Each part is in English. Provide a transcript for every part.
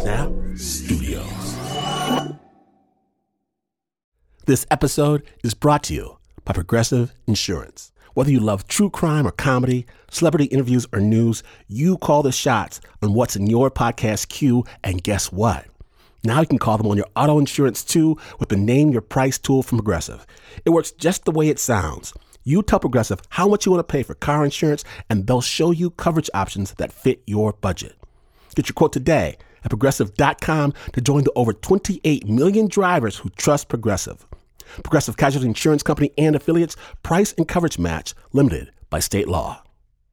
Snap Studios. This episode is brought to you by Progressive Insurance. Whether you love true crime or comedy, celebrity interviews or news, you call the shots on what's in your podcast queue, and guess what? Now you can call them on your auto insurance too with the Name Your Price tool from Progressive. It works just the way it sounds. You tell Progressive how much you want to pay for car insurance, and they'll show you coverage options that fit your budget. Get your quote today at Progressive.com to join the over 28 million drivers who trust Progressive. Progressive Casualty Insurance Company and affiliates. Price and coverage match limited by state law.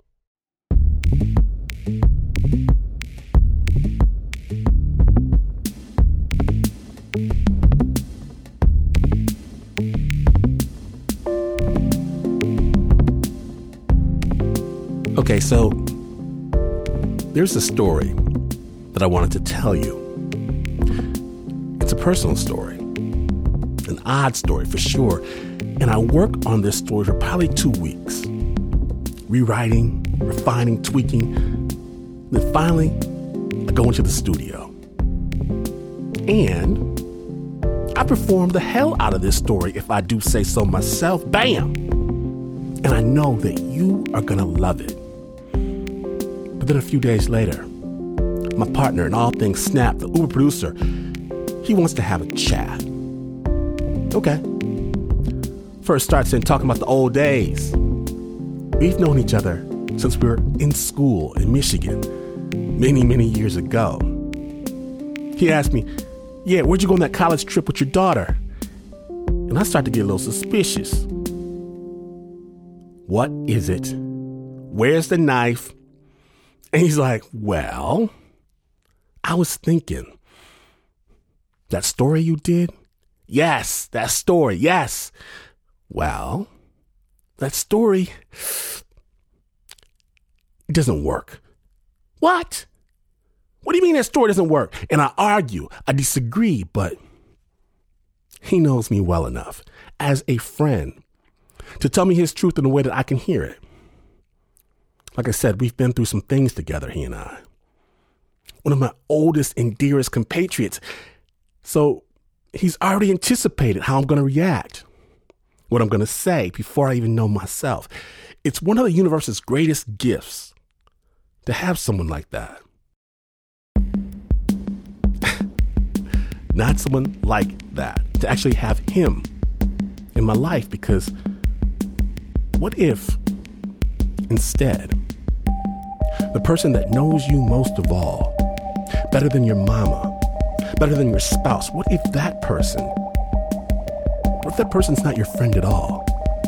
Okay, so there's a story that I wanted to tell you. It's a personal story, an odd story for sure. And I worked on this story for probably 2 weeks, rewriting, refining, tweaking. Then finally, I go into the studio. And I performed the hell out of this story, if I do say so myself. Bam! And I know that you are going to love it. But then a few days later, my partner in all things Snap, the Uber producer, he wants to have a chat. Okay. First starts in talking about the old days. We've known each other since we were in school in Michigan many, many years ago. He asked me, yeah, where'd you go on that college trip with your daughter? And I started to get a little suspicious. What is it? Where's the knife? And he's like, well, I was thinking, that story you did? Yes, that story, yes. Well, that story, it doesn't work. What? What do you mean that story doesn't work? And I argue, I disagree, but he knows me well enough as a friend to tell me his truth in a way that I can hear it. Like I said, we've been through some things together, he and I. One of my oldest and dearest compatriots. So he's already anticipated how I'm going to react, what I'm going to say before I even know myself. It's one of the universe's greatest gifts to have someone like that. Not someone like that, to actually have him in my life, because what if instead the person that knows you most of all, better than your mama, better than your spouse, what if that person's not your friend at all,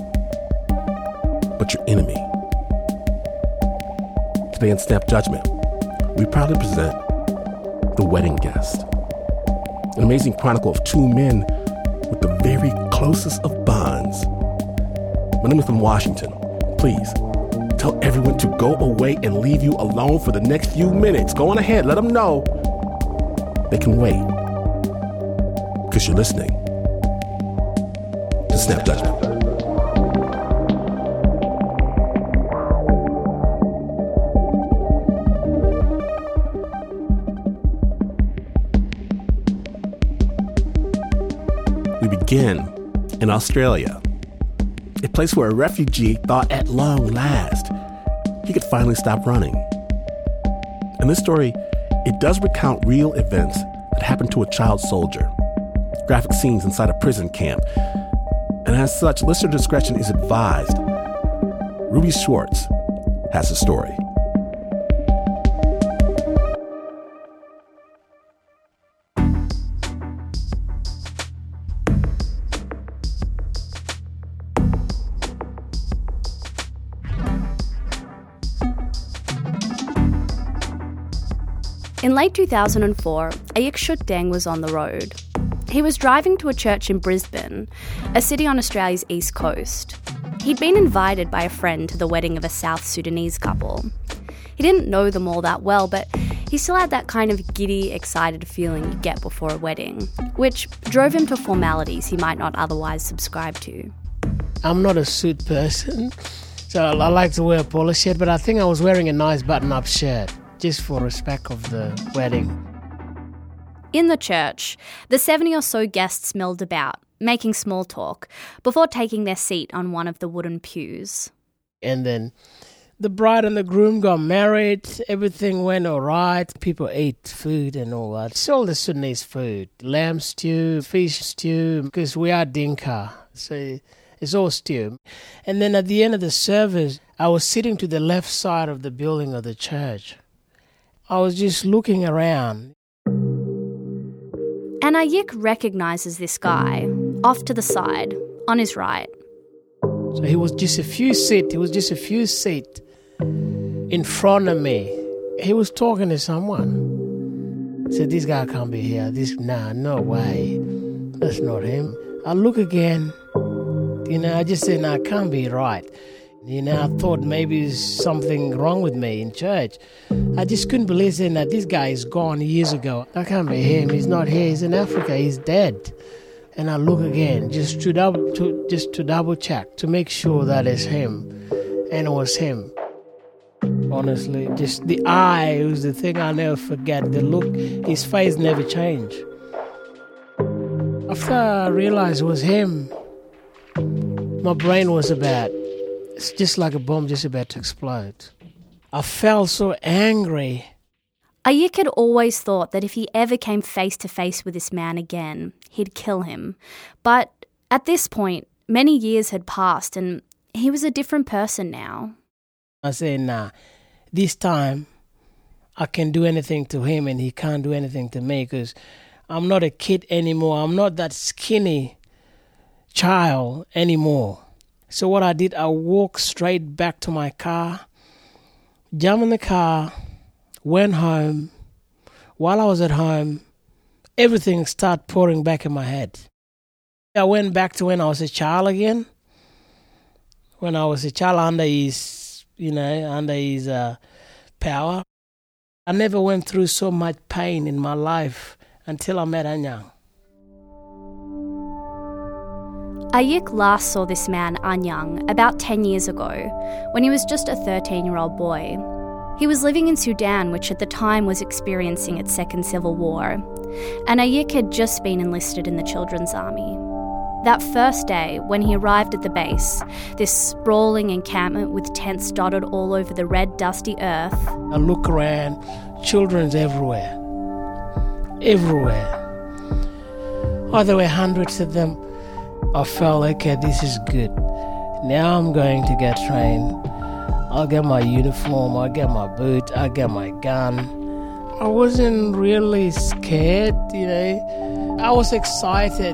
but your enemy? Today on Snap Judgment, we proudly present The Wedding Guest, an amazing chronicle of two men with the very closest of bonds. My name is from Washington. Please tell everyone to go away and leave you alone for the next few minutes. Go on ahead. Let them know they can wait, because you're listening to Snap Judgment. We begin in Australia, a place where a refugee thought at long last he could finally stop running. In this story, it does recount real events that happened to a child soldier, graphic scenes inside a prison camp, and as such, listener discretion is advised. Ruby Schwartz has the story. In late 2004, Ayik Shut Deng was on the road. He was driving to a church in Brisbane, a city on Australia's east coast. He'd been invited by a friend to the wedding of a South Sudanese couple. He didn't know them all that well, but he still had that kind of giddy, excited feeling you get before a wedding, which drove him to formalities he might not otherwise subscribe to. I'm not a suit person, so I like to wear a polo shirt, but I think I was wearing a nice button-up shirt, just for respect of the wedding. In the church, the 70 or so guests milled about, making small talk, before taking their seat on one of the wooden pews. And then the bride and the groom got married. Everything went all right. People ate food and all that. It's all the Sudanese food. Lamb stew, fish stew, because we are Dinka. So it's all stew. And then at the end of the service, I was sitting to the left side of the building of the church. I was just looking around. And Ayik recognises this guy, off to the side, on his right. So he was just a few seats in front of me. He was talking to someone. I said, this guy can't be here. No way. That's not him. I look again. I just said, it can't be right. I thought maybe there's something wrong with me in church. I just couldn't believe that this guy is gone years ago. That can't be him. He's not here. He's in Africa. He's dead. And I look again, just to double check, to make sure that it's him. And it was him. Honestly, just the eye was the thing I'll never forget. The look, his face never changed. After I realized it was him, my brain was it's just like a bomb just about to explode. I felt so angry. Ayik had always thought that if he ever came face to face with this man again, he'd kill him. But at this point, many years had passed and he was a different person now. I said, this time I can do anything to him and he can't do anything to me because I'm not a kid anymore. I'm not that skinny child anymore. So what I did, I walked straight back to my car, jumped in the car, went home. While I was at home, everything started pouring back in my head. I went back to when I was a child again. When I was a child under his power. I never went through so much pain in my life until I met Anyang. Ayik last saw this man, Anyang, about 10 years ago, when he was just a 13-year-old boy. He was living in Sudan, which at the time was experiencing its second civil war, and Ayik had just been enlisted in the Children's Army. That first day, when he arrived at the base, this sprawling encampment with tents dotted all over the red, dusty earth. I look around, children's everywhere. Everywhere. Oh, there were hundreds of them. I felt, okay, this is good. Now I'm going to get trained. I'll get my uniform, I'll get my boot, I'll get my gun. I wasn't really scared, I was excited.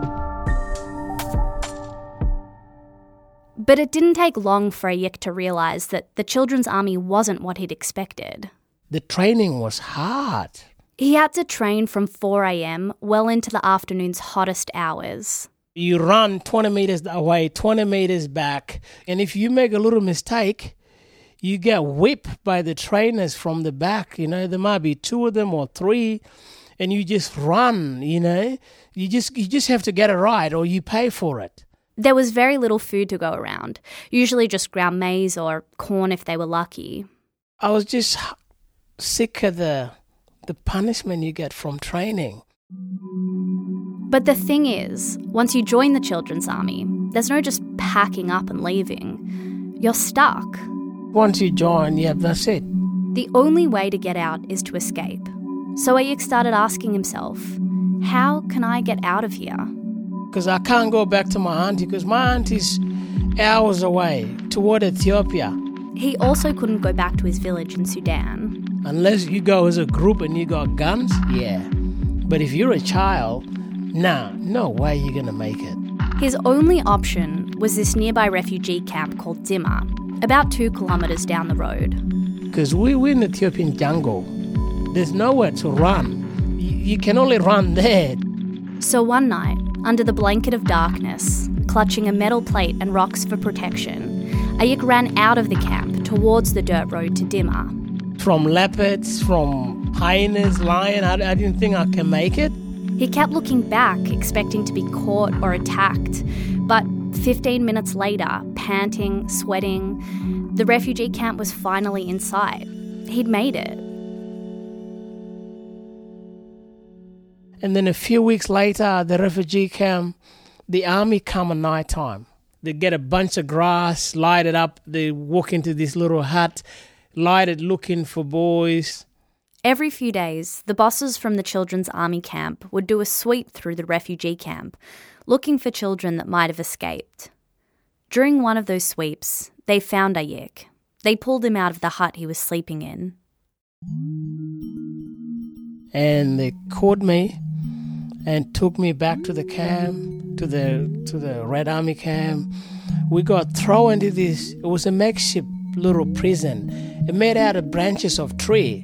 But it didn't take long for Ayik to realise that the Children's Army wasn't what he'd expected. The training was hard. He had to train from 4 a.m. well into the afternoon's hottest hours. You run 20 meters away, 20 meters back, and if you make a little mistake, you get whipped by the trainers from the back. There might be 2 of them or 3, and you just run. You just have to get it right, or you pay for it. There was very little food to go around, usually just ground maize or corn if they were lucky. I was just sick of the punishment you get from training. But the thing is, once you join the Children's Army, there's no just packing up and leaving. You're stuck. Once you join, that's it. The only way to get out is to escape. So Ayik started asking himself, how can I get out of here? Because I can't go back to my auntie, because my auntie's hours away toward Ethiopia. He also couldn't go back to his village in Sudan. Unless you go as a group and you got guns, yeah. But if you're a child, no way you're going to make it. His only option was this nearby refugee camp called Dima, about 2 kilometres down the road. Because we're in the Ethiopian jungle. There's nowhere to run. You can only run there. So one night, under the blanket of darkness, clutching a metal plate and rocks for protection, Ayik ran out of the camp towards the dirt road to Dima. From leopards, from hyenas, lion, I didn't think I can make it. He kept looking back, expecting to be caught or attacked. But 15 minutes later, panting, sweating, the refugee camp was finally in sight. He'd made it. And then a few weeks later, the refugee camp, the army come at night time. They get a bunch of grass, light it up. They walk into this little hut, light it, looking for boys. Every few days, the bosses from the children's army camp would do a sweep through the refugee camp, looking for children that might have escaped. During one of those sweeps, they found Ayik. They pulled him out of the hut he was sleeping in. And they caught me and took me back to the camp, to the Red Army camp. We got thrown into this, it was a makeshift little prison. It made out of branches of tree.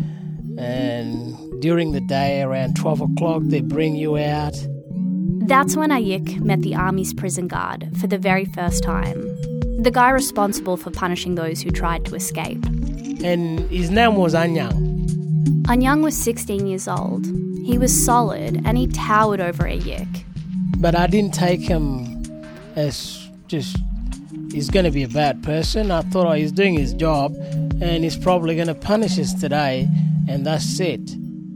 And during the day, around 12 o'clock, they bring you out. That's when Ayik met the army's prison guard for the very first time. The guy responsible for punishing those who tried to escape. And his name was Anyang. Anyang was 16 years old. He was solid and he towered over Ayik. But I didn't take him as just, he's going to be a bad person. I thought, he's doing his job and he's probably going to punish us today, and that's it.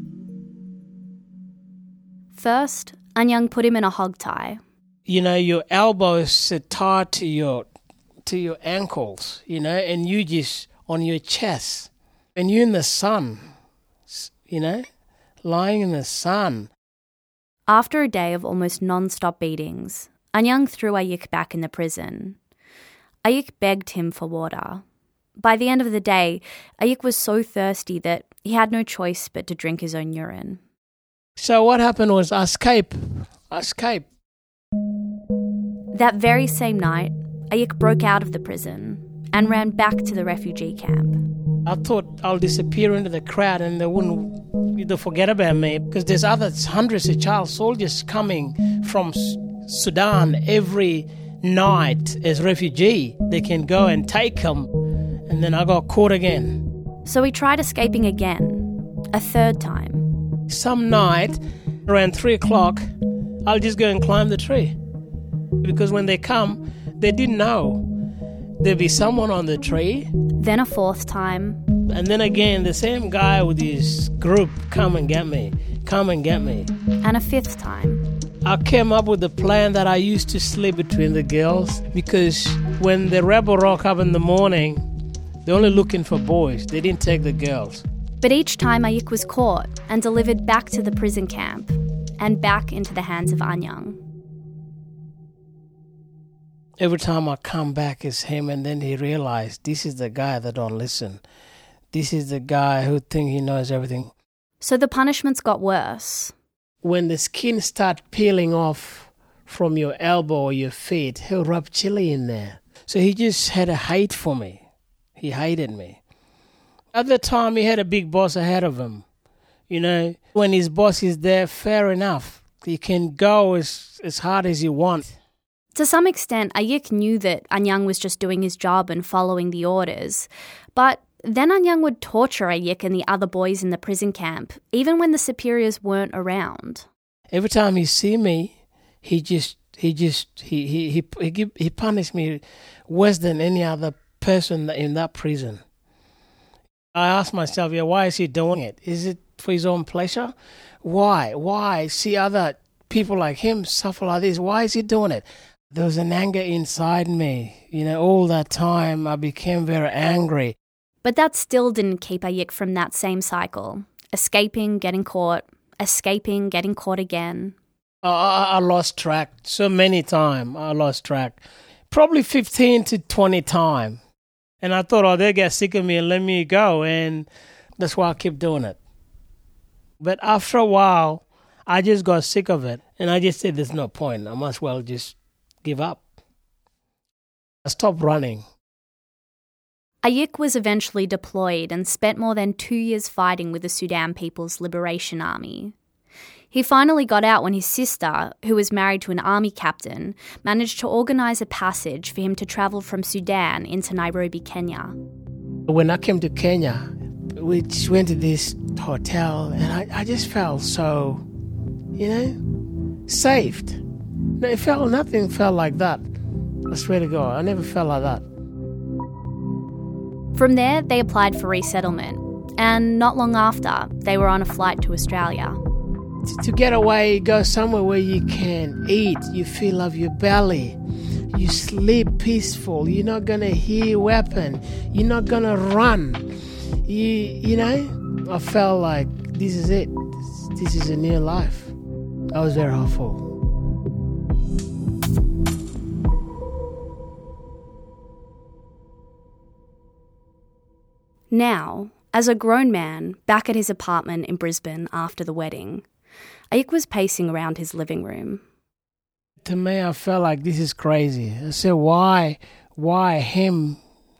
First, Anyang put him in a hog tie. You know, your elbows are tied to your ankles, you know, and you just on your chest. And you're in the sun, you know, lying in the sun. After a day of almost non-stop beatings, Anyang threw Ayik back in the prison. Ayik begged him for water. By the end of the day, Ayik was so thirsty that he had no choice but to drink his own urine. So what happened was I escaped. That very same night, Ayik broke out of the prison and ran back to the refugee camp. I thought I'll disappear into the crowd and they wouldn't forget about me, because there's other hundreds of child soldiers coming from Sudan every night as refugee. They can go and take them, and then I got caught again. So he tried escaping again, a third time. Some night, around 3 o'clock, I'll just go and climb the tree. Because when they come, they didn't know. There'd be someone on the tree. Then a fourth time. And then again, the same guy with his group, come and get me. And a fifth time. I came up with the plan that I used to sleep between the girls, because when the rebel rock up in the morning, they're only looking for boys. They didn't take the girls. But each time Ayik was caught and delivered back to the prison camp and back into the hands of Anyang. Every time I come back, it's him, and then he realized this is the guy that don't listen. This is the guy who thinks he knows everything. So the punishments got worse. When the skin starts peeling off from your elbow or your feet, he'll rub chili in there. So he just had a hate for me. He hated me. At the time, he had a big boss ahead of him. You know, when his boss is there, fair enough. He can go as hard as he wants. To some extent, Ayik knew that Anyang was just doing his job and following the orders. But then Anyang would torture Ayik and the other boys in the prison camp, even when the superiors weren't around. Every time he see me, he punished me worse than any other person in that prison. I asked myself, why is he doing it? Is it for his own pleasure? Why? See other people like him suffer like this. Why is he doing it? There was an anger inside me. You know, all that time I became very angry. But that still didn't keep Ayik from that same cycle. Escaping, getting caught. Escaping, getting caught again. I lost track so many times. I lost track. Probably 15 to 20 times. And I thought, they'll get sick of me and let me go. And that's why I keep doing it. But after a while, I just got sick of it. And I just said, there's no point. I might as well just give up. I stopped running. Ayik was eventually deployed and spent more than 2 years fighting with the Sudan People's Liberation Army. He finally got out when his sister, who was married to an army captain, managed to organise a passage for him to travel from Sudan into Nairobi, Kenya. When I came to Kenya, we just went to this hotel and I just felt so, saved. Nothing felt like that. I swear to God, I never felt like that. From there, they applied for resettlement, and not long after, they were on a flight to Australia. to get away, go somewhere where you can eat, you fill up your belly, you sleep peaceful, you're not going to hear weapon, you're not going to run. You know, I felt like this is it. This is a new life. I was very hopeful. Now, as a grown man, back at his apartment in Brisbane after the wedding, Ayuk was pacing around his living room. To me, I felt like this is crazy. I said, why him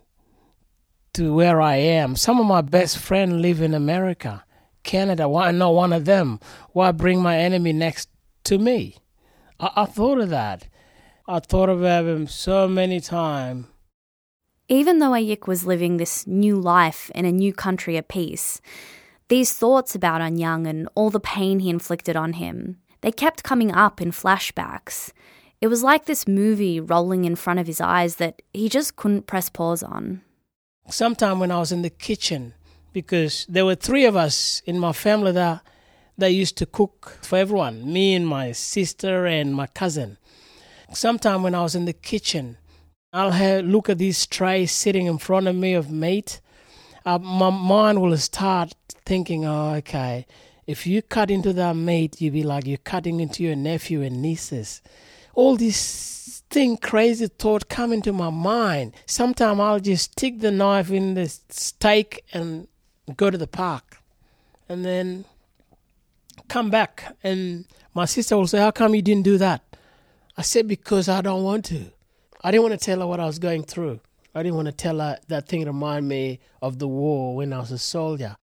to where I am? Some of my best friends live in America, Canada. Why not one of them? Why bring my enemy next to me? I thought of that. I thought about him so many times. Even though Ayuk was living this new life in a new country at peace, these thoughts about Anyang and all the pain he inflicted on him, they kept coming up in flashbacks. It was like this movie rolling in front of his eyes that he just couldn't press pause on. Sometime when I was in the kitchen, because there were 3 of us in my family that used to cook for everyone, me and my sister and my cousin. Sometime when I was in the kitchen, I'll look at this tray sitting in front of me of meat. My mind will start thinking, oh, okay, if you cut into that meat, you'll be like you're cutting into your nephew and nieces. All this crazy thought come into my mind. Sometimes I'll just stick the knife in the steak and go to the park and then come back. And my sister will say, how come you didn't do that? I said, because I don't want to. I didn't want to tell her what I was going through. I didn't want to tell her that thing reminded me of the war when I was a soldier.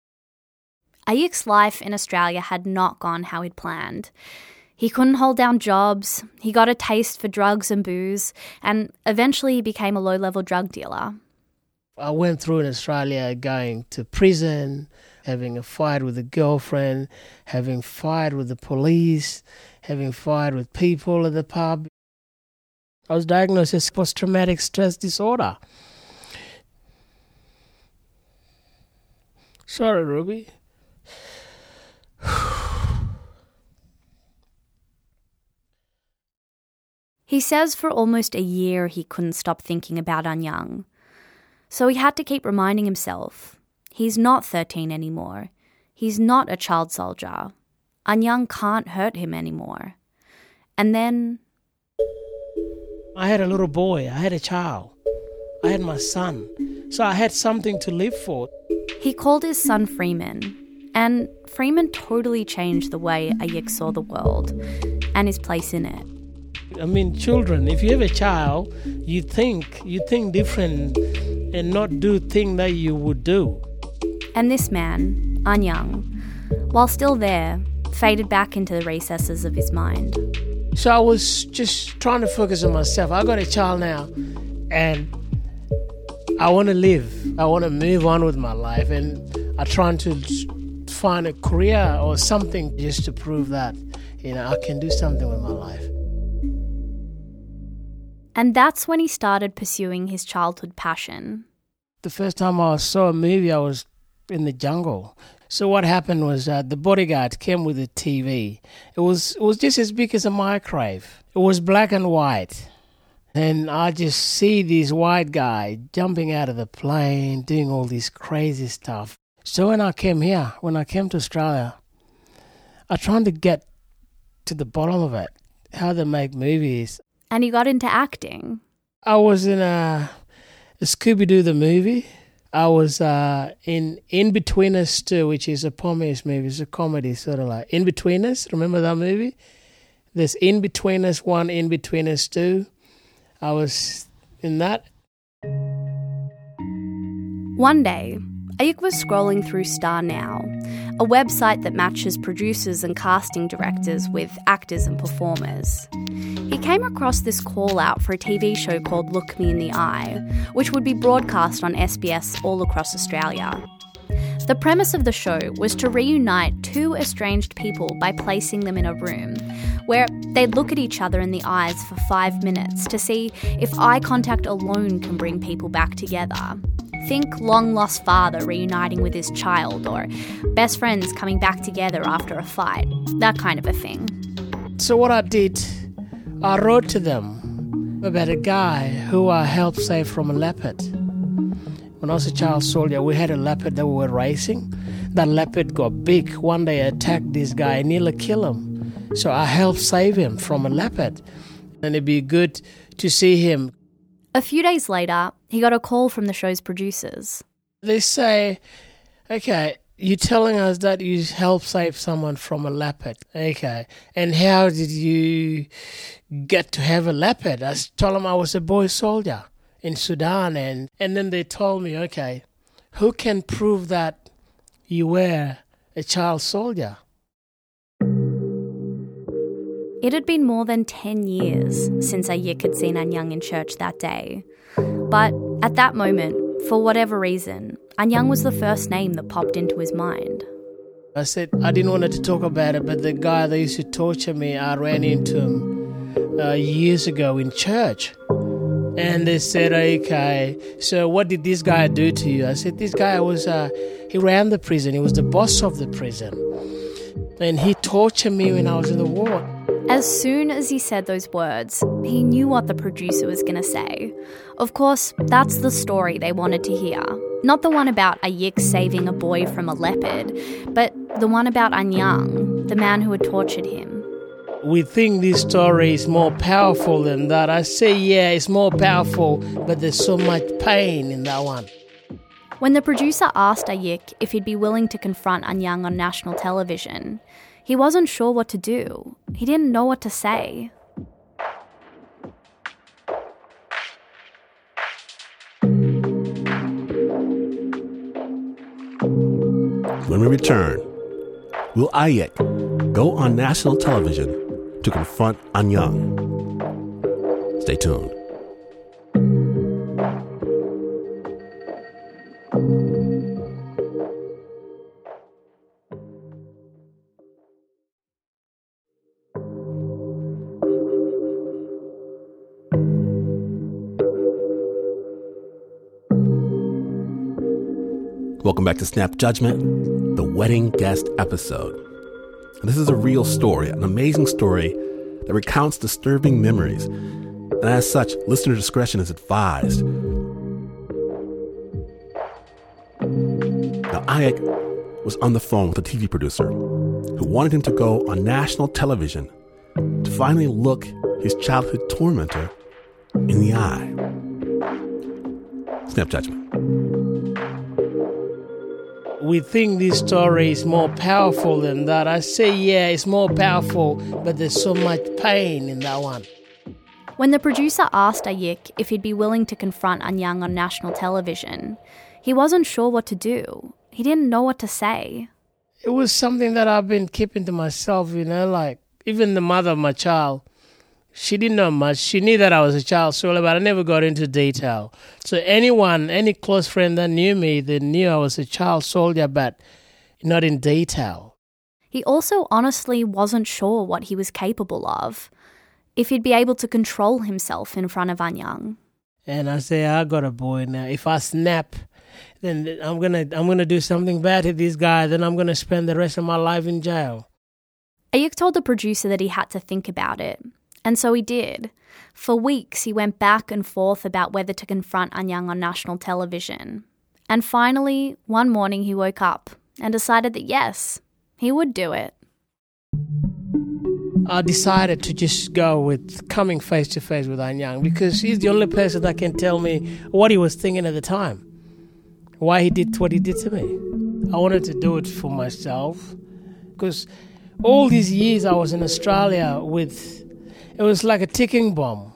Ayuk's life in Australia had not gone how he'd planned. He couldn't hold down jobs, he got a taste for drugs and booze, and eventually he became a low-level drug dealer. I went through in Australia going to prison, having a fight with a girlfriend, having a fight with the police, having a fight with people at the pub. I was diagnosed with post-traumatic stress disorder. Sorry, Ruby. He says for almost a year he couldn't stop thinking about Anyang. So he had to keep reminding himself, he's not 13 anymore. He's not a child soldier. Anyang can't hurt him anymore. And then I had a little boy, I had a child, I had my son, so I had something to live for. He called his son Freeman, and Freeman totally changed the way Ayuk saw the world and his place in it. I mean, children, if you have a child, you think different and not do things that you would do. And this man, Anyang, while still there, faded back into the recesses of his mind. So I was just trying to focus on myself. I got a child now and I want to live. I want to move on with my life, and I'm trying to find a career or something just to prove that, I can do something with my life. And that's when he started pursuing his childhood passion. The first time I saw a movie, I was in the jungle. So what happened was the bodyguard came with a TV. It was just as big as a microwave. It was black and white. And I just see this white guy jumping out of the plane, doing all this crazy stuff. So when I came to Australia, I tried to get to the bottom of it, how they make movies. And you got into acting. I was in a Scooby-Doo the movie. I was in In-Betweeners 2, which is a Pomish movie. It's a comedy, sort of like In-Betweeners. Remember that movie? There's In-Betweeners 1, In-Betweeners 2. I was in that. One day, Ayuk was scrolling through Star Now, a website that matches producers and casting directors with actors and performers. He came across this call out for a TV show called Look Me in the Eye, which would be broadcast on SBS all across Australia. The premise of the show was to reunite 2 estranged people by placing them in a room where they'd look at each other in the eyes for 5 minutes to see if eye contact alone can bring people back together. Think long-lost father reuniting with his child, or best friends coming back together after a fight, that kind of a thing. So what I did, I wrote to them about a guy who I helped save from a leopard. When I was a child soldier, we had a leopard that we were racing. That leopard got big. One day it attacked this guy and nearly killed him. So I helped save him from a leopard. And it'd be good to see him. A few days later, he got a call from the show's producers. They say, okay, you're telling us that you helped save someone from a leopard. Okay. And how did you get to have a leopard? I told them I was a boy soldier in Sudan. And then they told me, okay, who can prove that you were a child soldier? It had been more than 10 years since Ayik had seen Anyang in church that day. But at that moment, for whatever reason, Anyang was the first name that popped into his mind. I said I didn't want to talk about it, but the guy that used to torture me, I ran into him years ago in church. And they said, okay, so what did this guy do to you? I said, this guy he ran the prison. He was the boss of the prison. And he tortured me when I was in the war. As soon as he said those words, he knew what the producer was going to say. Of course, that's the story they wanted to hear. Not the one about Ayik saving a boy from a leopard, but the one about Anyang, the man who had tortured him. We think this story is more powerful than that. I say, yeah, it's more powerful, but there's so much pain in that one. When the producer asked Ayik if he'd be willing to confront Anyang on national television, he wasn't sure what to do. He didn't know what to say. When we return, will Ayik go on national television to confront Anyang? Stay tuned. Welcome back to Snap Judgment, the wedding guest episode. And this is a real story, an amazing story that recounts disturbing memories. And as such, listener discretion is advised. Now, Ayik was on the phone with a TV producer who wanted him to go on national television to finally look his childhood tormentor in the eye. Snap Judgment. We think this story is more powerful than that. I say, yeah, it's more powerful, but there's so much pain in that one. When the producer asked Ayik if he'd be willing to confront Anyang on national television, he wasn't sure what to do. He didn't know what to say. It was something that I've been keeping to myself, like even the mother of my child, she didn't know much. She knew that I was a child soldier, but I never got into detail. So any close friend that knew me, they knew I was a child soldier, but not in detail. He also honestly wasn't sure what he was capable of, if he'd be able to control himself in front of Anyang. And I say, I got a boy now. If I snap, then I'm gonna do something bad to this guy. Then I'm gonna spend the rest of my life in jail. Ayik told the producer that he had to think about it. And so he did. For weeks, he went back and forth about whether to confront Anyang on national television. And finally, one morning he woke up and decided that yes, he would do it. I decided to just go with coming face to face with Anyang because he's the only person that can tell me what he was thinking at the time, why he did what he did to me. I wanted to do it for myself because all these years I was in Australia it was like a ticking bomb.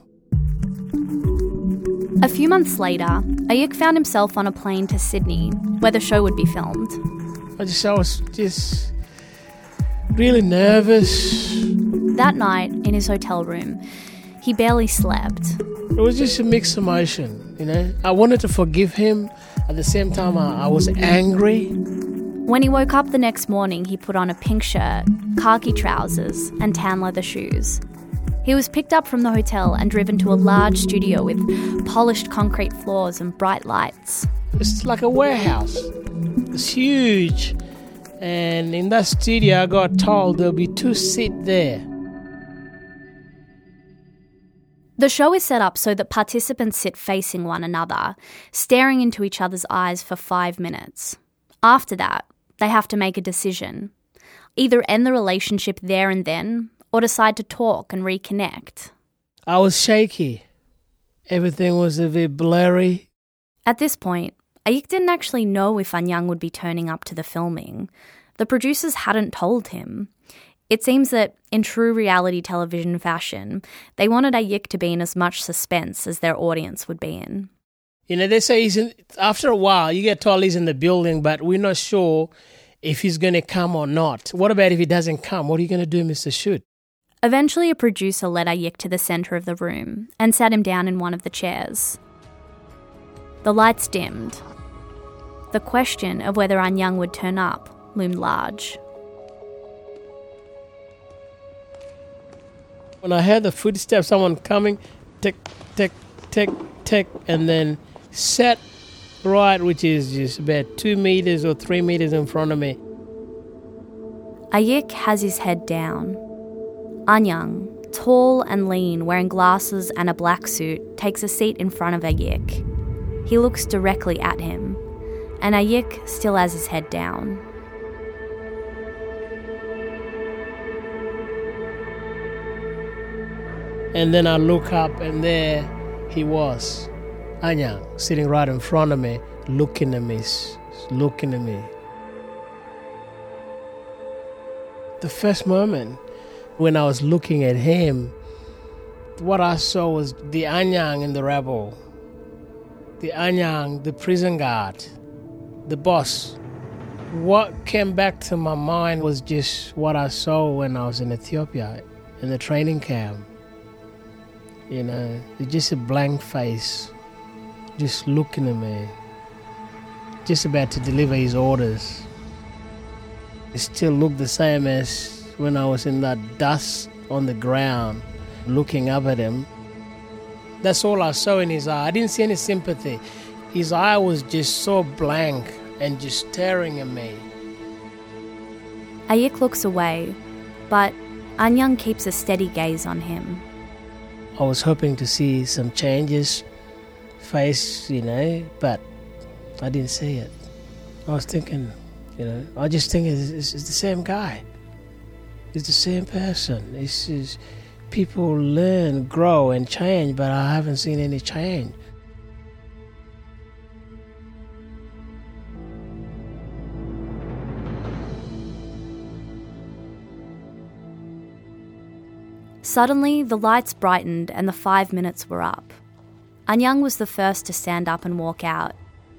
A few months later, Ayik found himself on a plane to Sydney, where the show would be filmed. I was just really nervous. That night, in his hotel room, he barely slept. It was just a mixed emotion, I wanted to forgive him. At the same time, I was angry. When he woke up the next morning, he put on a pink shirt, khaki trousers, and tan leather shoes. He was picked up from the hotel and driven to a large studio with polished concrete floors and bright lights. It's like a warehouse. It's huge. And in that studio, I got told there'll be 2 seats there. The show is set up so that participants sit facing one another, staring into each other's eyes for 5 minutes. After that, they have to make a decision. Either end the relationship there and then, or decide to talk and reconnect. I was shaky. Everything was a bit blurry. At this point, Ayik didn't actually know if Anyang would be turning up to the filming. The producers hadn't told him. It seems that, in true reality television fashion, they wanted Ayik to be in as much suspense as their audience would be in. You know, they say after a while, you get told he's in the building, but we're not sure if he's going to come or not. What about if he doesn't come? What are you going to do, Mr. Shoot? Eventually, a producer led Ayik to the centre of the room and sat him down in one of the chairs. The lights dimmed. The question of whether Anyang would turn up loomed large. When I heard the footsteps, someone coming, tick, tick, tick, tick, and then sat right, which is just about 2 meters or 3 meters in front of me. Ayik has his head down. Anyang, tall and lean, wearing glasses and a black suit, takes a seat in front of Ayik. He looks directly at him, and Ayik still has his head down. And then I look up, and there he was, Anyang, sitting right in front of me, looking at me. The first moment when I was looking at him, what I saw was the Anyang in the rebel, the Anyang, the prison guard, the boss. What came back to my mind was just what I saw when I was in Ethiopia, in the training camp. You know, it's just a blank face, just looking at me, just about to deliver his orders. It still looked the same as when I was in that dust on the ground, looking up at him. That's all I saw in his eye. I didn't see any sympathy. His eye was just so blank and just staring at me. Ayik looks away, but Anyang keeps a steady gaze on him. I was hoping to see some changes, face, you know, but I didn't see it. I was thinking, you know, I just think it's the same guy. It's the same person. People learn, grow, and change, but I haven't seen any change. Suddenly, the lights brightened and the 5 minutes were up. Anyang was the first to stand up and walk out.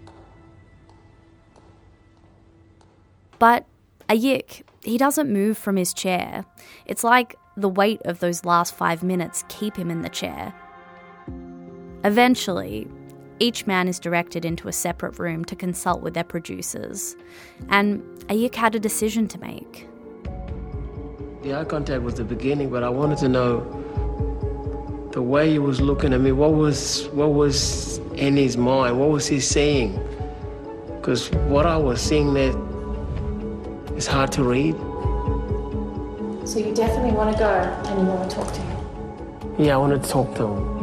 But Ayik, he doesn't move from his chair. It's like the weight of those last 5 minutes keep him in the chair. Eventually, each man is directed into a separate room to consult with their producers, and Ayik had a decision to make. The eye contact was the beginning, but I wanted to know the way he was looking at me. What was in his mind? What was he saying? Because what I was seeing there is hard to read. So you definitely want to go and you want to talk to him? Yeah, I wanted to talk to him.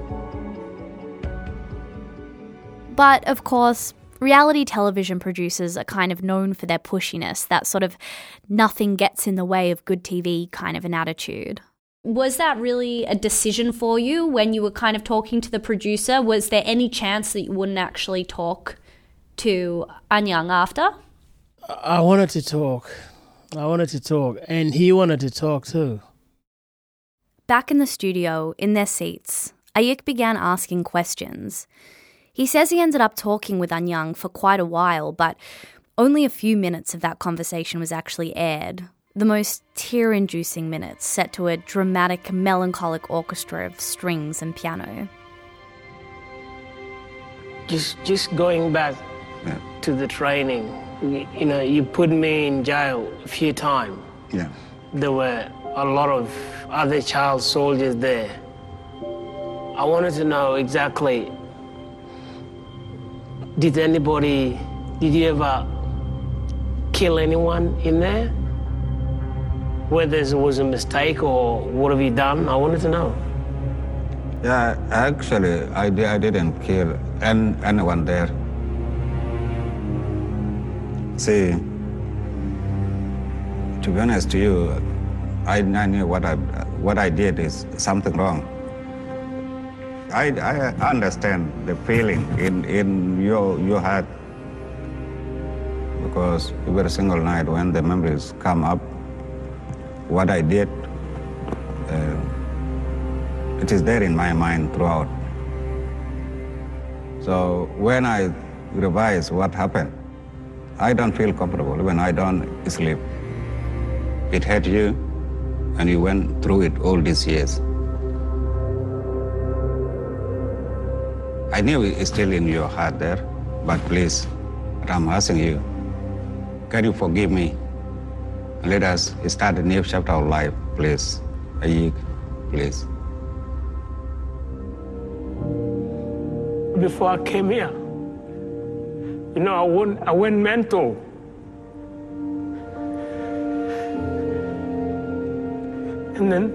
But, of course, reality television producers are kind of known for their pushiness, that sort of nothing gets in the way of good TV kind of an attitude. Was that really a decision for you when you were kind of talking to the producer? Was there any chance that you wouldn't actually talk to Anyang after? I wanted to talk, and he wanted to talk too. Back in the studio, in their seats, Ayik began asking questions. He says he ended up talking with Anyang for quite a while, but only a few minutes of that conversation was actually aired. The most tear-inducing minutes set to a dramatic, melancholic orchestra of strings and piano. Just going back to the training, you know, you put me in jail a few times. Yeah. There were a lot of other child soldiers there. I wanted to know exactly Did you ever kill anyone in there? Whether there was a mistake or what have you done? I wanted to know. Yeah, actually, I didn't kill anyone there. See, to be honest to you, I knew what I did is something wrong. I understand the feeling in your heart, because every single night when the memories come up, what I did, it is there in my mind throughout. So when I revise what happened, I don't feel comfortable when I don't sleep. It hurt you, and you went through it all these years. I knew it's still in your heart there, but please, I'm asking you, can you forgive me? Let us start a new chapter of life, please. Ayik, please. Before I came here, I went mental. And then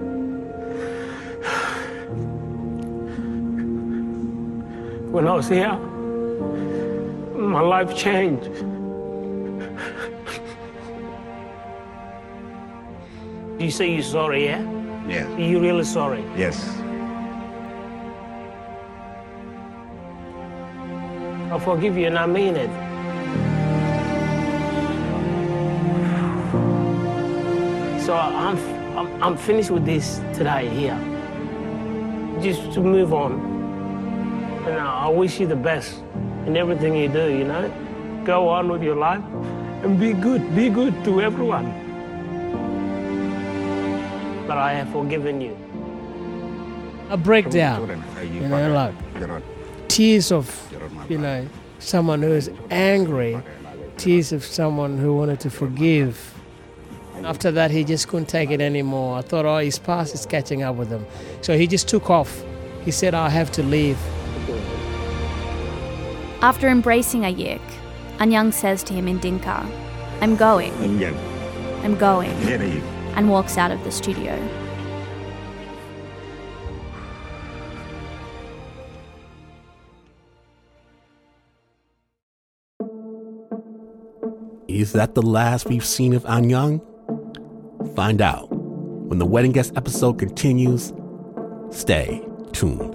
when I was here, my life changed. You say you're sorry, yeah? Yes. You're really sorry? Yes. I forgive you and I mean it. So I'm finished with this today here. Just to move on. And I wish you the best in everything you do, Go on with your life and be good to everyone. But I have forgiven you. A breakdown, like tears of, someone who is angry, tears of someone who wanted to forgive. After that, he just couldn't take it anymore. I thought, his past is catching up with him. So he just took off. He said, I have to leave. After embracing Ayik, Anyang says to him in Dinka, I'm going. I'm going. And walks out of the studio. Is that the last we've seen of Anyang? Find out when the Wedding Guest episode continues. Stay tuned.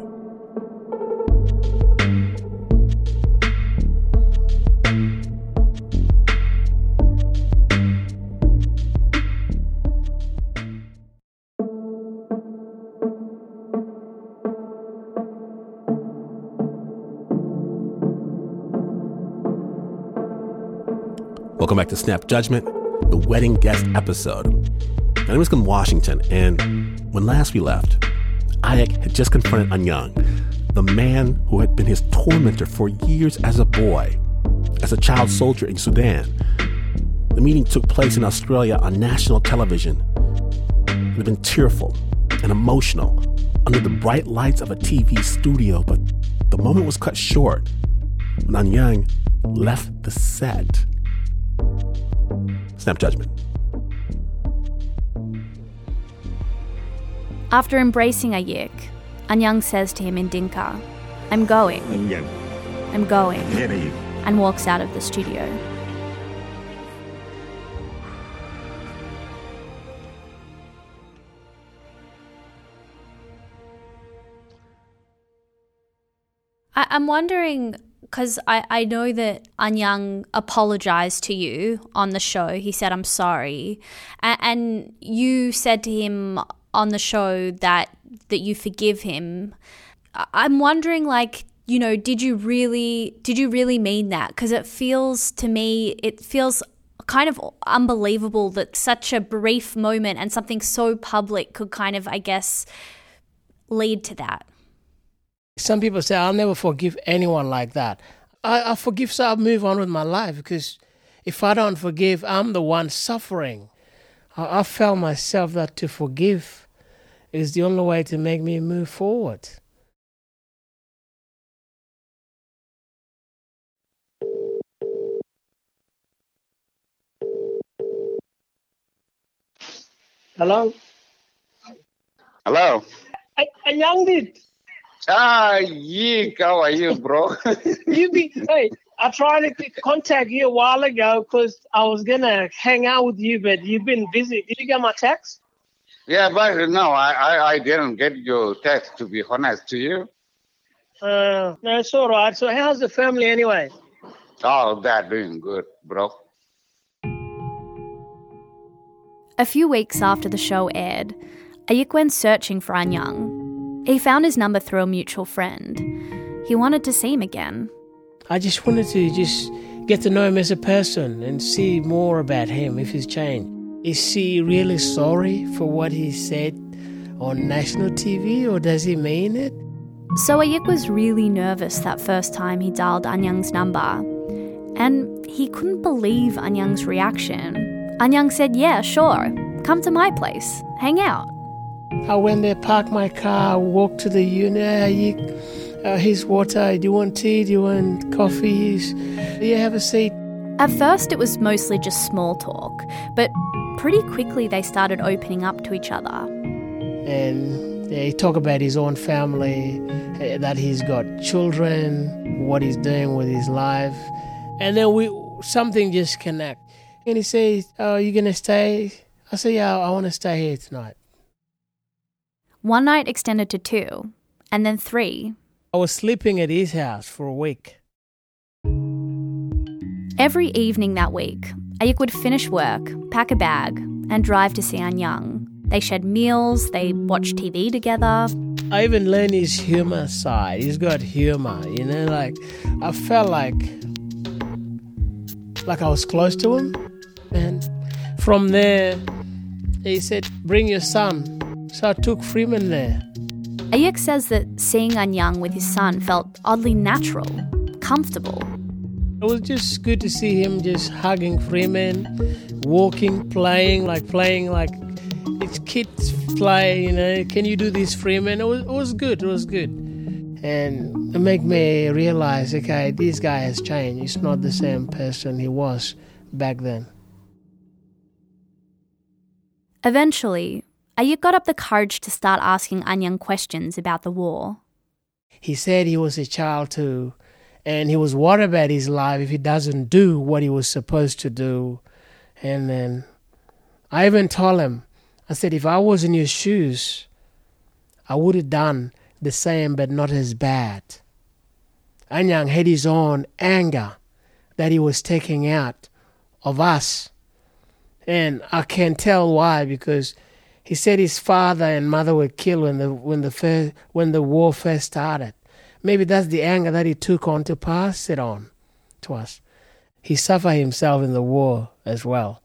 Welcome back to Snap Judgment, the Wedding Guest episode. My name is Glenn Washington, and when last we left, Ayik had just confronted Anyang, the man who had been his tormentor for years as a boy, as a child soldier in Sudan. The meeting took place in Australia on national television. It had been tearful and emotional under the bright lights of a TV studio, but the moment was cut short when Anyang left the set. Snap Judgment. After embracing Ayik, Anyang says to him in Dinka, I'm going. I'm going. And walks out of the studio. I'm wondering, because I know that Anyang apologized to you on the show. He said, I'm sorry. And you said to him on the show that you forgive him. I'm wondering, did you really mean that? Because it feels kind of unbelievable that such a brief moment and something so public could kind of, I guess, lead to that. Some people say, I'll never forgive anyone like that. I forgive, so I'll move on with my life, because if I don't forgive, I'm the one suffering. I felt myself that to forgive is the only way to make me move forward. Hello? Hello. Young dude. How are you, bro? Hey, I tried to contact you a while ago because I was going to hang out with you, but you've been busy. Did you get my text? Yeah, but no, I didn't get your text, to be honest to you. No, it's all right. So how's the family anyway? Oh, they're doing good, bro. A few weeks after the show aired, Ayik went searching for Anyang. He found his number through a mutual friend. He wanted to see him again. I just wanted to just get to know him as a person and see more about him, if he's changed. Is he really sorry for what he said on national TV, or does he mean it? So Ayik was really nervous that first time he dialed Anyang's number. And he couldn't believe Anyang's reaction. Anyang said, yeah, sure, come to my place, hang out. I went there, parked my car, walked to the unit. Here's water. Do you want tea? Do you want coffee? Do you have a seat? At first it was mostly just small talk, but pretty quickly they started opening up to each other. And he talked about his own family, that he's got children, what he's doing with his life. And then something just connect. And he says, oh, you going to stay? I say, yeah, I want to stay here tonight. One night extended to 2, and then 3. I was sleeping at his house for a week. Every evening that week, Ayik would finish work, pack a bag, and drive to see Anyang. They shared meals, they watched TV together. I even learned his humour side. He's got humour, like I felt like I was close to him. And from there, he said, bring your son. So I took Freeman there. Ayik says that seeing Anyang with his son felt oddly natural, comfortable. It was just good to see him just hugging Freeman, walking, playing like it's kids play, Can you do this, Freeman? It was good. And it made me realize, okay, this guy has changed. He's not the same person he was back then. Eventually, Ayik got up the courage to start asking Anyang questions about the war. He said he was a child too, and he was worried about his life if he doesn't do what he was supposed to do. And then I even told him, I said, if I was in your shoes, I would have done the same but not as bad. Anyang had his own anger that he was taking out of us. And I can tell why, because he said his father and mother were killed when the war first started. Maybe that's the anger that he took on to pass it on to us. He suffered himself in the war as well.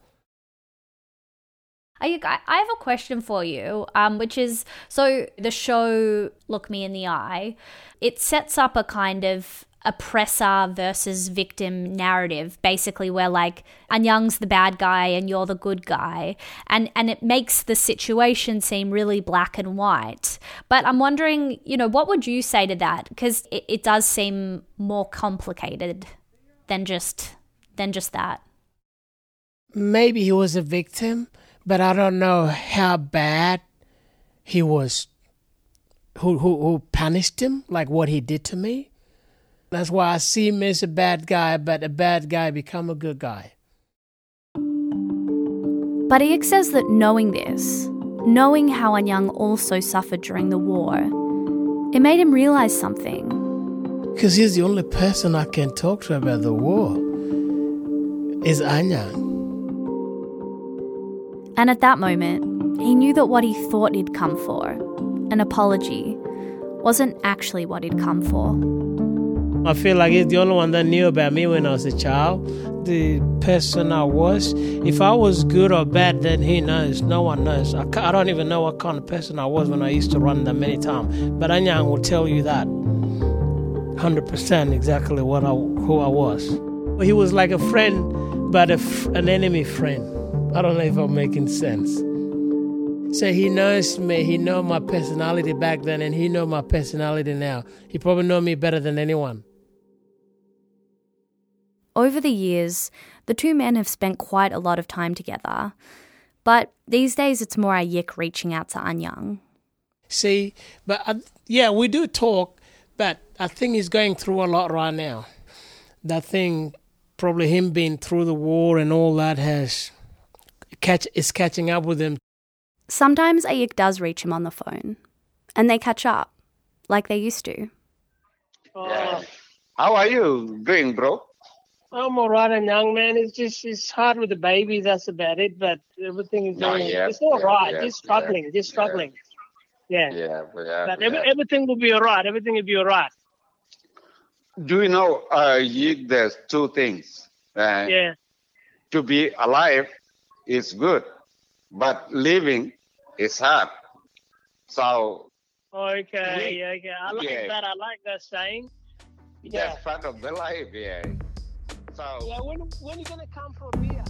I have a question for you, which is, so the show Look Me in the Eye, it sets up a kind of oppressor versus victim narrative, basically where like Anyang's the bad guy and you're the good guy, and it makes the situation seem really black and white. But I'm wondering, what would you say to that? Because it does seem more complicated than just that. Maybe he was a victim, but I don't know how bad he was. Who punished him, like what he did to me. That's why I see him as a bad guy, but a bad guy become a good guy. But Ayik says that knowing this, knowing how Anyang also suffered during the war, it made him realise something. Because he's the only person I can talk to about the war, is Anyang. And at that moment, he knew that what he thought he'd come for, an apology, wasn't actually what he'd come for. I feel like he's the only one that knew about me when I was a child, the person I was. If I was good or bad, then he knows. No one knows. I don't even know what kind of person I was when I used to run them many times. But Anyang will tell you that 100% exactly who I was. He was like a friend, but an enemy friend. I don't know if I'm making sense. So he knows me. He knows my personality back then, and he knows my personality now. He probably knows me better than anyone. Over the years, the two men have spent quite a lot of time together. But these days it's more Ayik reaching out to Anyang. See, but yeah, we do talk, but I think he's going through a lot right now. That thing, probably him being through the war and all that is catching up with him. Sometimes Ayik does reach him on the phone, and they catch up, like they used to. Yeah. How are you doing, bro? I'm all right, and young man. It's hard with the baby. That's about it. But everything is it's all right. Just struggling. Yeah. But everything will be all right. Everything will be all right. Do you know, there's two things. To be alive is good, but living is hard. So. Okay. I like that. I like that saying. Yeah. That's part of the life, yeah. So. Yeah, when are you going to come for a beer?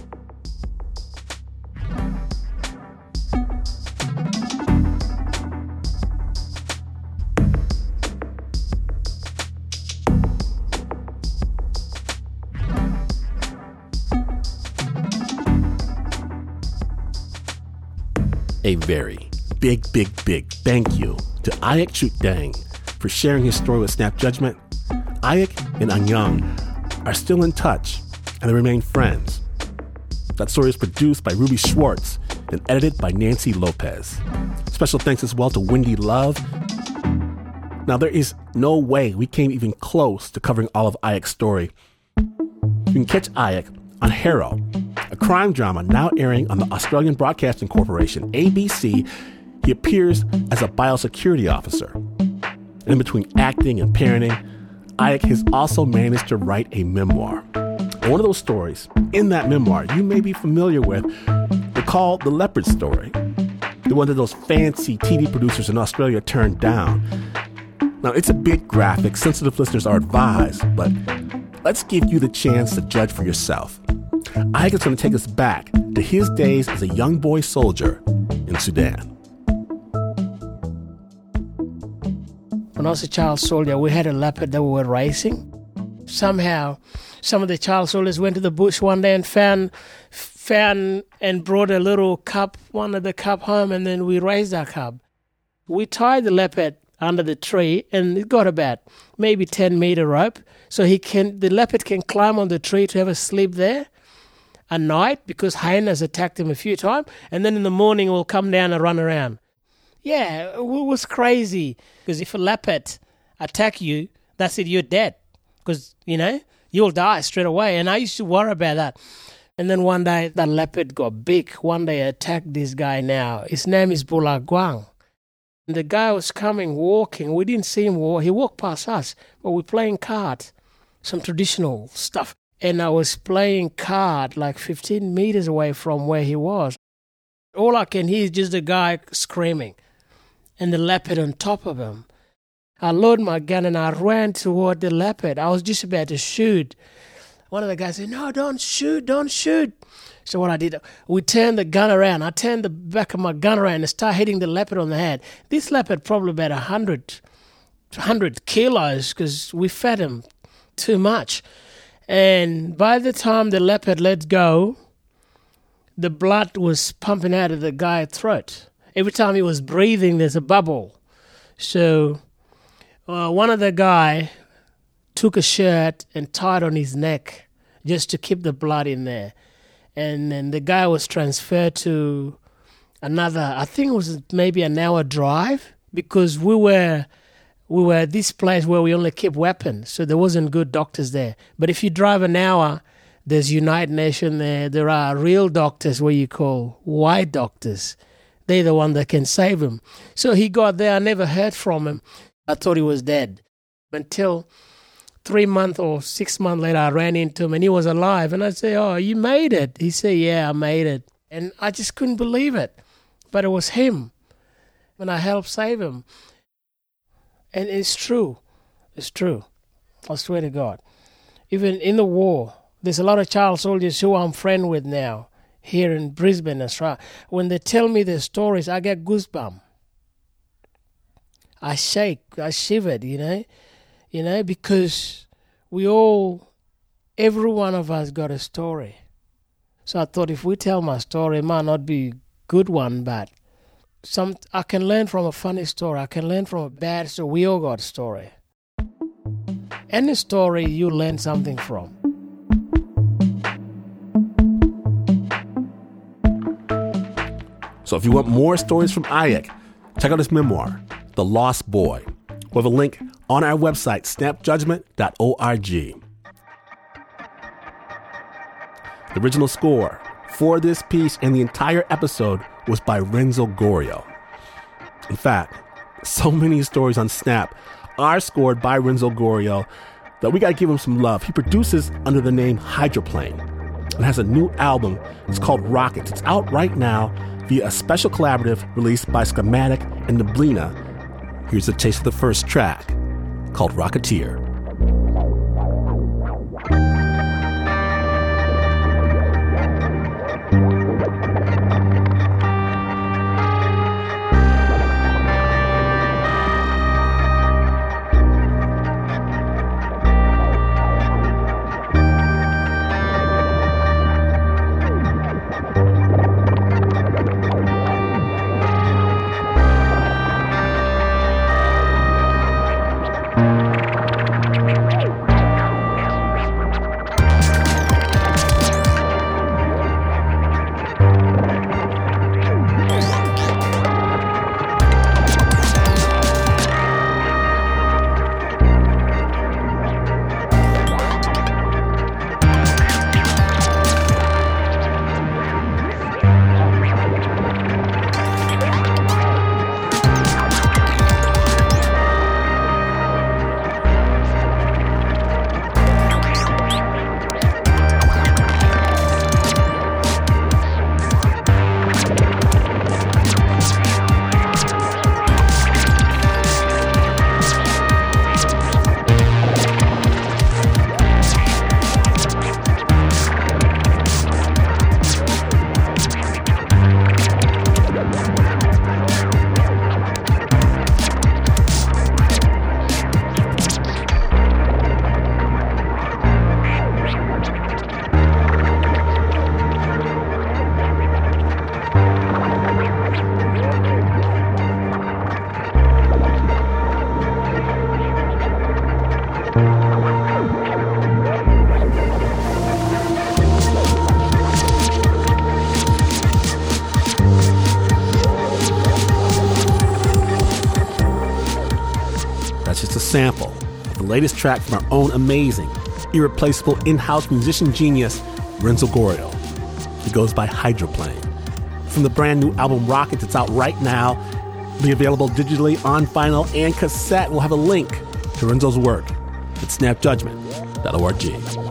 A very big thank you to Ayik Chut Deng for sharing his story with Snap Judgment. Ayik and Anyang are still in touch, and they remain friends. That story is produced by Ruby Schwartz and edited by Nancy Lopez. Special thanks as well to Wendy Love. Now, there is no way we came even close to covering all of Ayik's story. You can catch Ayik on Harrow, a crime drama now airing on the Australian Broadcasting Corporation, ABC. He appears as a biosecurity officer. And in between acting and parenting, Ayik has also managed to write a memoir. And one of those stories in that memoir you may be familiar with, they're called The Leopard Story, the one that those fancy TV producers in Australia turned down. Now, it's a bit graphic. Sensitive listeners are advised, but let's give you the chance to judge for yourself. Ayik is going to take us back to his days as a young boy soldier in Sudan. When I was a child soldier, we had a leopard that we were racing. Somehow, some of the child soldiers went to the bush one day and found and brought a little cub, one of the cub home, and then we raised our cub. We tied the leopard under the tree, and it got about maybe 10-meter rope, so the leopard can climb on the tree to have a sleep there at night because hyenas attacked him a few times, and then in the morning it will come down and run around. Yeah, it was crazy because if a leopard attack you, that's it, you're dead because, you'll die straight away. And I used to worry about that. And then one day that leopard got big. One day attacked this guy now. His name is Bulagwang. And the guy was coming, walking. We didn't see him walk. He walked past us, but we're playing cards, some traditional stuff. And I was playing card like 15 meters away from where he was. All I can hear is just the guy screaming and the leopard on top of him. I loaded my gun and I ran toward the leopard. I was just about to shoot. One of the guys said, "No, don't shoot. So what I did, we turned the gun around. I turned the back of my gun around and started hitting the leopard on the head. This leopard probably about 100 kilos because we fed him too much. And by the time the leopard let go, the blood was pumping out of the guy's throat. Every time he was breathing, there's a bubble. So one of the guy took a shirt and tied on his neck just to keep the blood in there. And then the guy was transferred to another, I think it was maybe an hour drive, because we were at this place where we only keep weapons, so there wasn't good doctors there. But if you drive an hour, there's United Nations there. There are real doctors, what you call white doctors. They're the one that can save him. So he got there. I never heard from him. I thought he was dead. Until 3 months or 6 months later, I ran into him and he was alive. And I said, "Oh, you made it." He said, "Yeah, I made it." And I just couldn't believe it. But it was him. And I helped save him. And it's true. It's true. I swear to God. Even in the war, there's a lot of child soldiers who I'm friend with now here in Brisbane, Australia. When they tell me their stories, I get goosebumps. I shake, I shivered, because every one of us got a story. So I thought if we tell my story, it might not be a good one, but I can learn from a funny story. I can learn from a bad story. We all got a story. Any story you learn something from. So if you want more stories from Ayak, check out his memoir, The Lost Boy. We have a link on our website, snapjudgment.org. The original score for this piece and the entire episode was by Renzo Gorrio. In fact, so many stories on Snap are scored by Renzo Gorrio that we got to give him some love. He produces under the name Hydroplane and has a new album. It's called Rockets. It's out right now via a special collaborative released by Schematic and Neblina. Here's a taste of the first track called Rocketeer. Sample of the latest track from our own amazing, irreplaceable in-house musician genius, Renzo Gorrio. He goes by Hydroplane. From the brand new album Rockets, it's out right now. It'll be available digitally on vinyl and cassette. We'll have a link to Renzo's work at snapjudgment.org.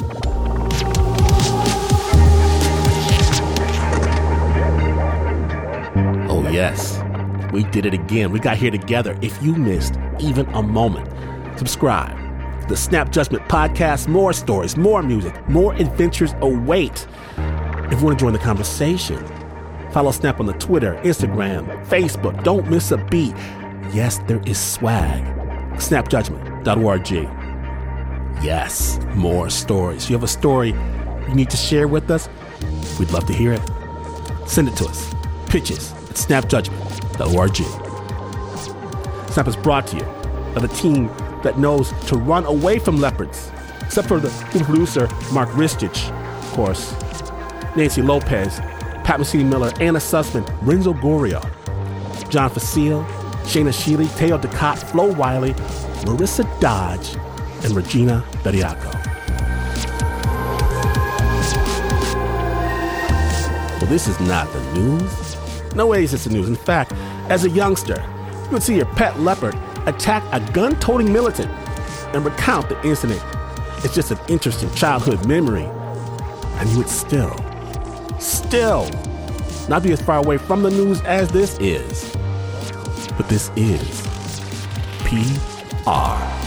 Oh yes, we did it again. We got here together. If you missed even a moment, subscribe to the Snap Judgment Podcast. More stories, more music, more adventures await. If you want to join the conversation, follow Snap on the Twitter, Instagram, Facebook. Don't miss a beat. Yes, there is swag. Snapjudgment.org. Yes, more stories. If you have a story you need to share with us, we'd love to hear it. Send it to us. Pitches at snapjudgment.org. Snap is brought to you by the team that knows to run away from leopards, except for the producer, Mark Ristich, of course, Nancy Lopez, Pat Mesiti-Miller, Anna Sussman, Renzo Gorrio, John Facile, Shayna Shealy, Teo Ducott, Flo Wiley, Marissa Dodge, and Regina Bediaco. Well, this is not the news. No way is this the news. In fact, as a youngster, you would see your pet leopard attack a gun-toting militant and recount the incident. It's just an interesting childhood memory. And you would still not be as far away from the news as this is. But this is PR.